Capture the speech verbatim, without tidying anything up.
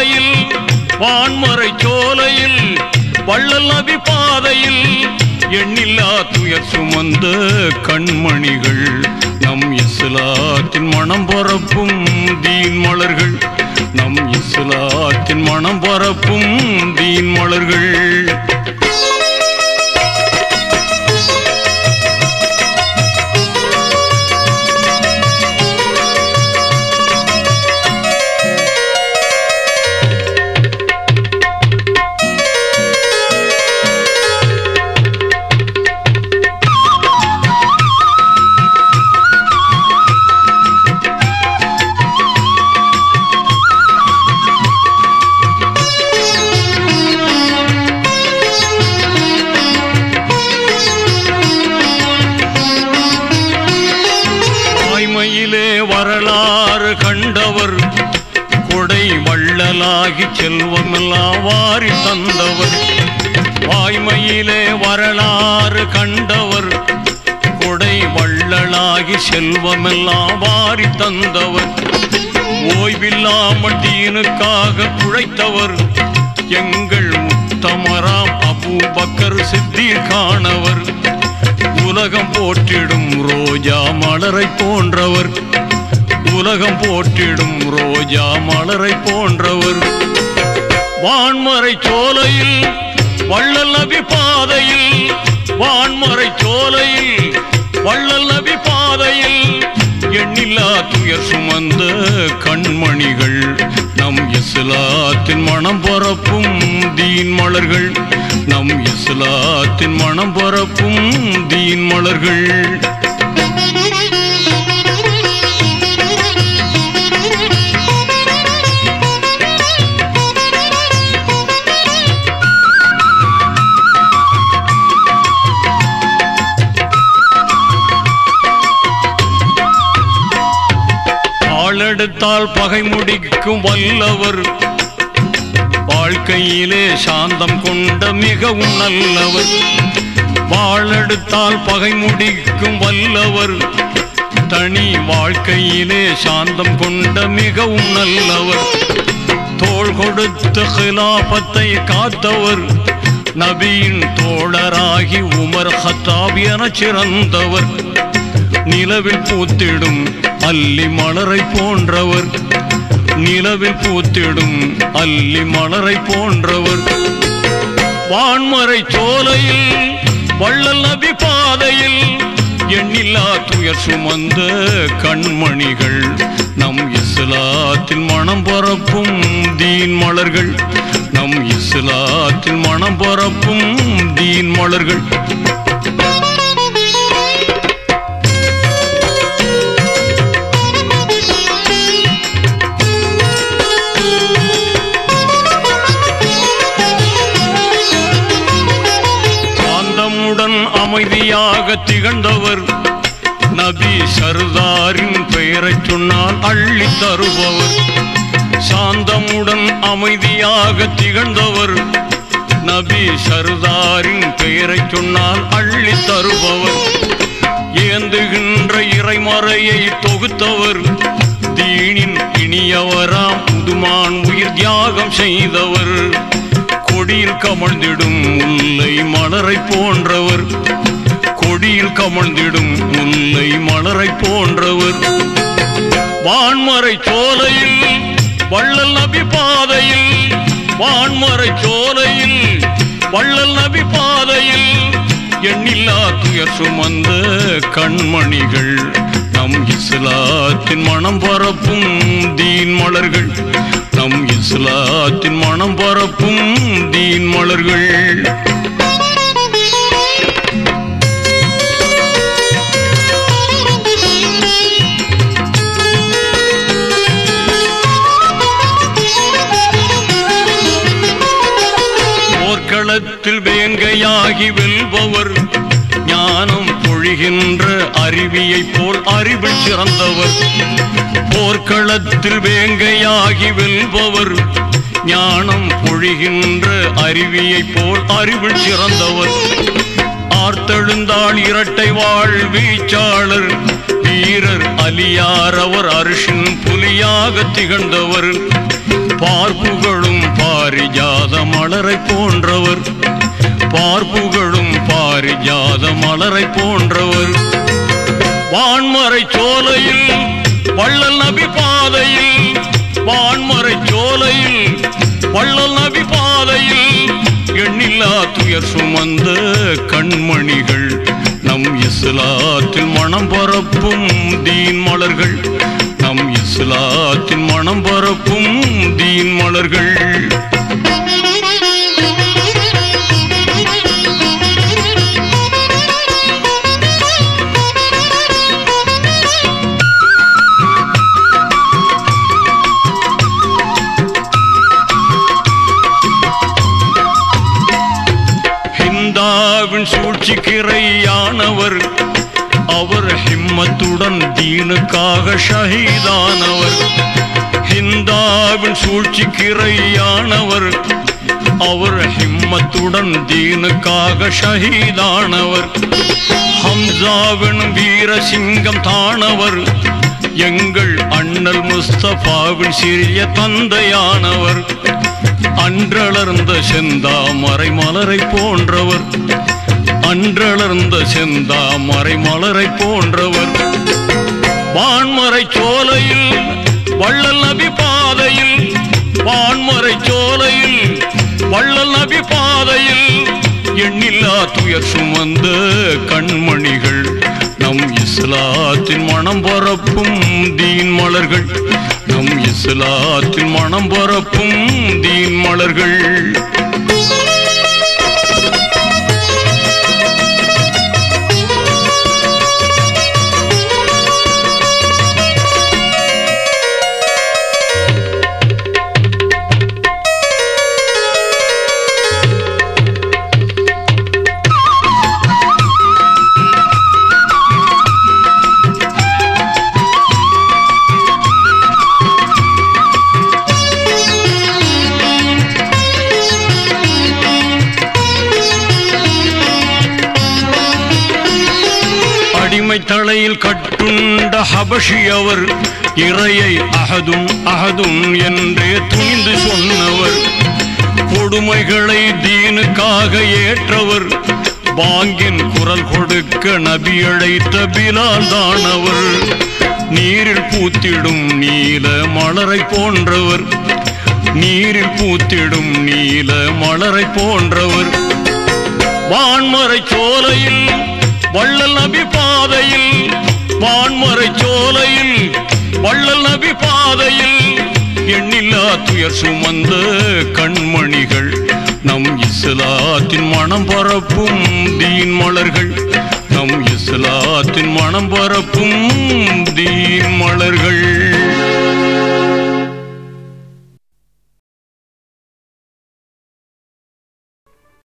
பாதையில் வான்மறை சோலையில் வள்ளல் நபி பாதையில் எண்ணில்லா துயர் சுமந்த கண்மணிகள் நம் இஸ்லாத்தின் மனம் பரப்பும் தீன் மலர்கள் நம் இஸ்லாத்தின் மனம் பரப்பும் தீன் மலர்கள் வரலாறு கண்டவர் கொடை வள்ளலாகி செல்வமெல்லாம் வாரி தந்தவர் வாய்மையிலே வரலாறு கண்டவர் கொடை வள்ளலாகி செல்வமெல்லாம் வாரி தந்தவர் ஓய்வில்லாமல் தீனுக்காக உழைத்தவர் எங்கள் உத்தமராம் அபூபக்கர் சித்தீக்கானவர் உலகம் போற்றிடும் ரோஜா மலரை போன்றவர் உலகம் போற்றிடும் ரோஜா மலரை போன்றவர் வான்மறை சோலையில் வள்ளல் நபி பாதையில் வான்மறை சோலையில் வள்ளல் நபி பாதையில் எண்ணில்லா துயர் சுமந்த கண்மணிகள் நம் இஸ்லாத்தின் மனம் பரப்பும் தீன் மலர்கள் நம் இஸ்லாத்தின் மனம் பரப்பும் தீன் மலர்கள் எடுத்தால் பகை முடிக்கும் வல்லவர் வாழ்க்கையிலே சாந்தம் கொண்ட மிகவும் நல்லவர் வாழெடுத்தால் பகை முடிக்கும் வல்லவர் தனி வாழ்க்கையிலே சாந்தம் கொண்ட மிகவும் நல்லவர் தோள் கொடுத்த ஹிலாபத்தை காத்தவர் நபியின் தோழராகி உமர் ஹத்தாப் என சிறந்தவர் நிலவில் பூத்திடும் அல்லி மலரை போன்றவர் நிலவில் பூத்திடும் அல்லி மலரை போன்றவர் வான்மறை சோலையில் வள்ளல் நபி பாதையில் எண்ணில்லா துயர் சுமந்த கண்மணிகள் நம் இஸ்லாத்தின் மனம் பரப்பும் தீன் மலர்கள் நம் இஸ்லாத்தின் மனம் பரப்பும் தீன் மலர்கள் அமைதியாக திகழ்ந்தவர் நபி சர்தாரின் பெயரை சொன்னால் அள்ளி தருபவர் சாந்தமுடன் அமைதியாக திகழ்ந்தவர் நபி சர்தாரின் பெயரை சொன்னால் அள்ளி தருபவர் ஏந்துகின்ற இறைமறையை தொகுத்தவர் தீனின் இனியவராம் புதுமான் உயிர் தியாகம் செய்தவர் கொடியில் கமழ்ந்திடும் முல்லை மலரை போன்றவர் கொடியில் கமழ்ந்திடும் முல்லை மலரை போன்றவர் வான்மறை சோலையில் வள்ளல் நபி பாதையில் வான்மறை சோலையில் வள்ளல் நபி பாதையில் எண்ணில்லா துயர் சுமந்த கண்மணிகள் நம் இஸ்லாத்தின் மனம் பரப்பும் தீன் மலர்கள் நம் இஸ்லாத்தின் மனம் பரப்பும் தீன் மலர்கள் போர்க்களத்தில் வேங்கையாகி வெல்பவர் ஞானம் பொழிகின்ற அருவியை போல் அறிவில் சிறந்தவர் போர்க்களத்தில் வேங்கையாகி வெல்பவர் ஞானம் பொழிகின்ற அருவியை போல் அறிவில் சிறந்தவர் ஆர்த்தெழுந்தாள் இரட்டை வாழ் வீச்சாளர் வீரர் அலியார் அவர் அரிசின் புலியாக திகழ்ந்தவர் பார்ப்புகளும் பாரிஜாத மலரை போன்றவர், பார்ப்புகளும் பாரிஜாத மலரை போன்றவர். வான்மறை சோலையில் வள்ளல் நபி பாதையில், வான்மறை சோலையில் வள்ளல் நபி பாதையில் எண்ணில்லா துயர் சுமந்த கண்மணிகள், நம் இஸ்லாத்தில் மனம் பரப்பும் தீன் மலர்கள், நம் இஸ்லாத்தின் மனம் பரப்பும் தீன் மலர்கள். ஹிந்தாவின் சூழ்ச்சிக்கிரையானவர், அவர் ஹிம்மத்துடன் தீனுக்காக ஷஹீதானவர். ஹிந்தாவின் சூழ்ச்சிக்கிரையானவர், அவர் ஹிம்மத்துடன் தீனுக்காக ஷஹீதானவர். ஹம்சாவின் வீரசிங்கம் தானவர், எங்கள் அண்ணல் முஸ்தபாவின் சிறிய தந்தையானவர். அன்றளர்ந்த செந்தாமரை மலரை போன்றவர், அன்றளர்ந்த செந்தாமரை மலரை போன்றவர். வான்மறை சோலையில் வள்ளல் நபி பாதையில், வான்மறை சோலையில் வள்ளல் நபி பாதையில் எண்ணில்லா துயர் சுமந்த கண்மணிகள், நம் இஸ்லாத்தின் மனம் பரப்பும் தீன் மலர்கள், நம் இஸ்லாத்தின் மனம் பரப்பும் தீன் மலர்கள். தலையில் கட்டுண்ட ஹபஷி அவர், இறையை அஹதும் அஹதும் என்றே துணிந்து சொன்னவர். கொடுமைகளை தீனுக்காக ஏற்றவர், பாங்கின் குரல் கொடுக்க நபி அழைத்த பிலால் தானவர். நீரில் பூத்திடும் நீல மலரை போன்றவர், நீரில் பூத்திடும் நீல மலரை போன்றவர். வான்மறை சோலையில் வள்ளல் நபி பாதையில், வான்மறை சோலையில் வள்ளல் நபி பாதையில் எண்ணில்லா துயர் சுமந்த கண்மணிகள், நம் இஸ்லாத்தின் மனம் பரப்பும் தீன் மலர்கள், நம் இஸ்லாத்தின் மனம் பரப்பும் தீன் மலர்கள்.